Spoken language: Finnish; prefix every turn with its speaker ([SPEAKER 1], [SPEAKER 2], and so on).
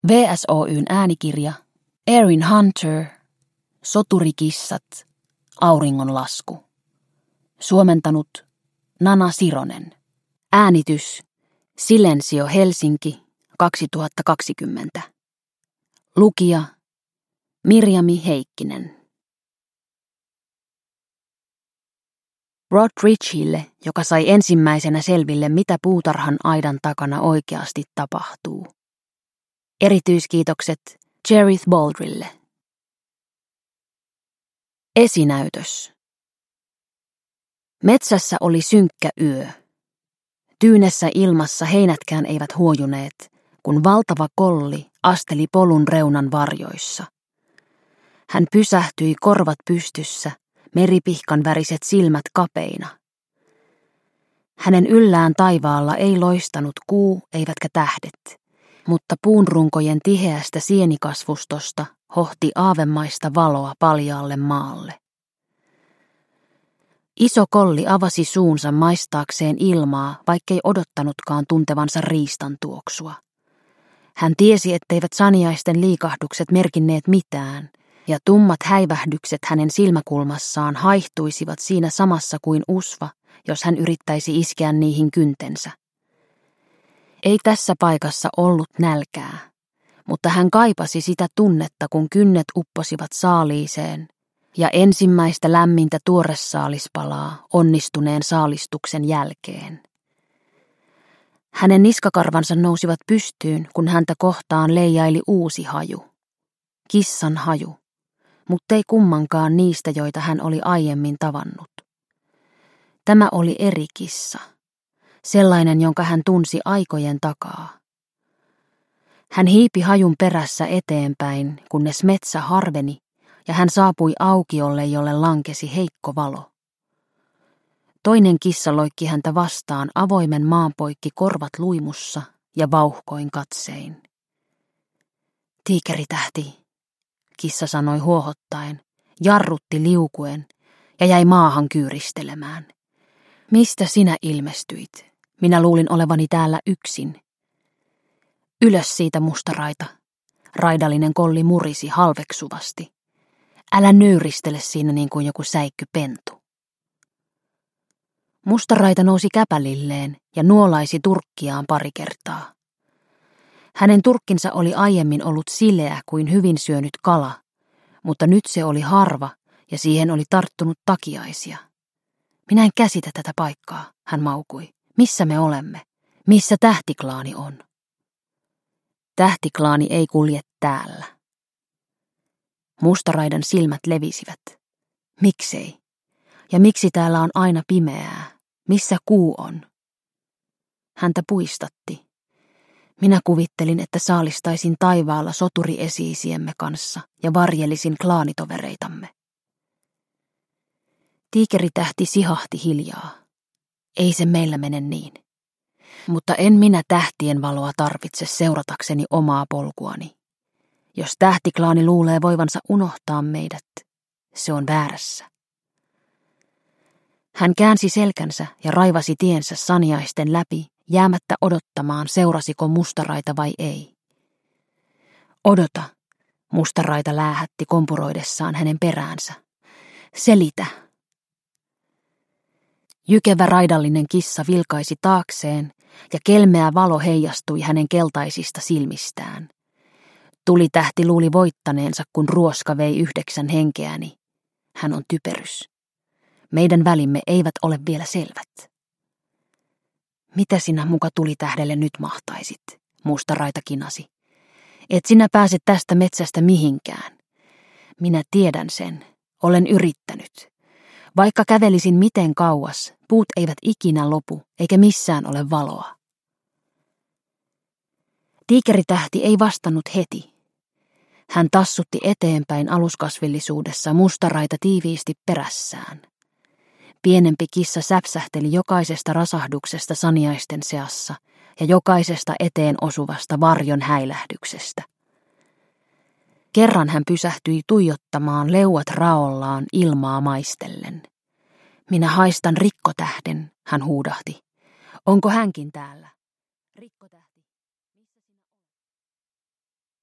[SPEAKER 1] VSOY:n äänikirja, Erin Hunter, Soturikissat, Auringonlasku. Suomentanut Nana Sironen. Äänitys Silensio Helsinki 2020. Lukija Mirjami Heikkinen. Rod Ritchille, joka sai ensimmäisenä selville, mitä puutarhan aidan takana oikeasti tapahtuu. Erityiskiitokset Cherith Baldrille. Esinäytös. Metsässä oli synkkä yö. Tyynessä ilmassa heinätkään eivät huojuneet, kun valtava kolli asteli polun reunan varjoissa. Hän pysähtyi korvat pystyssä, meripihkan väriset silmät kapeina. Hänen yllään taivaalla ei loistanut kuu eivätkä tähdet, mutta puunrunkojen tiheästä sienikasvustosta hohti aavemaista valoa paljaalle maalle. Iso kolli avasi suunsa maistaakseen ilmaa, vaikkei odottanutkaan tuntevansa riistan tuoksua. Hän tiesi, etteivät saniaisten liikahdukset merkinneet mitään, ja tummat häivähdykset hänen silmäkulmassaan haihtuisivat siinä samassa kuin usva, jos hän yrittäisi iskeä niihin kyntensä. Ei tässä paikassa ollut nälkää, mutta hän kaipasi sitä tunnetta, kun kynnet upposivat saaliiseen, ja ensimmäistä lämmintä tuoresaalispalaa onnistuneen saalistuksen jälkeen. Hänen niskakarvansa nousivat pystyyn, kun häntä kohtaan leijaili uusi haju. Kissan haju, muttei kummankaan niistä, joita hän oli aiemmin tavannut. Tämä oli eri kissa, sellainen, jonka hän tunsi aikojen takaa. Hän hiipi hajun perässä eteenpäin, kunnes metsä harveni, ja hän saapui aukiolle, jolle lankesi heikko valo. Toinen kissa loikki häntä vastaan avoimen maan poikki korvat luimussa ja vauhkoin katsein. Tiikeritähti, kissa sanoi huohottaen, jarrutti liukuen ja jäi maahan kyyristelemään. Mistä sinä ilmestyit? Minä luulin olevani täällä yksin. Ylös siitä, mustaraita, raidallinen kolli murisi halveksuvasti. Älä nöyristele siinä niin kuin joku säikkypentu. Mustaraita nousi käpälilleen ja nuolaisi turkkiaan pari kertaa. Hänen turkkinsa oli aiemmin ollut sileä kuin hyvin syönyt kala, mutta nyt se oli harva ja siihen oli tarttunut takiaisia. Minä en käsitä tätä paikkaa, hän maukui. Missä me olemme? Missä tähtiklaani on? Tähtiklaani ei kulje täällä. Mustaraidan silmät levisivät. Miksei? Ja miksi täällä on aina pimeää? Missä kuu on? Häntä puistatti. Minä kuvittelin, että saalistaisin taivaalla soturiesiisiemme kanssa ja varjelisin klaanitovereitamme. Tiikeritähti sihahti hiljaa. Ei se meillä mene niin. Mutta en minä tähtien valoa tarvitse seuratakseni omaa polkuani. Jos tähtiklaani luulee voivansa unohtaa meidät, se on väärässä. Hän käänsi selkänsä ja raivasi tiensä saniaisten läpi, jäämättä odottamaan, seurasiko mustaraita vai ei. Odota, mustaraita läähätti kompuroidessaan hänen peräänsä. Selitä. Jykevä raidallinen kissa vilkaisi taakseen ja kelmeä valo heijastui hänen keltaisista silmistään. Tulitähti luuli voittaneensa, kun ruoska vei 9 henkeäni. Hän on typerys. Meidän välimme eivät ole vielä selvät. Mitä sinä muka tulitähdelle nyt mahtaisit, mustaraita kinasi. Et sinä pääse tästä metsästä mihinkään. Minä tiedän sen. Olen yrittänyt. Vaikka kävelisin miten kauas, puut eivät ikinä lopu, eikä missään ole valoa. Tiikeritähti ei vastannut heti. Hän tassutti eteenpäin aluskasvillisuudessa, mustaraita tiiviisti perässään. Pienempi kissa säpsähteli jokaisesta rasahduksesta saniaisten seassa ja jokaisesta eteen osuvasta varjon häilähdyksestä. Kerran hän pysähtyi tuijottamaan leuat raollaan ilmaa maistellen. Minä haistan rikkotähden, hän huudahti. Onko hänkin täällä? Rikkotähden.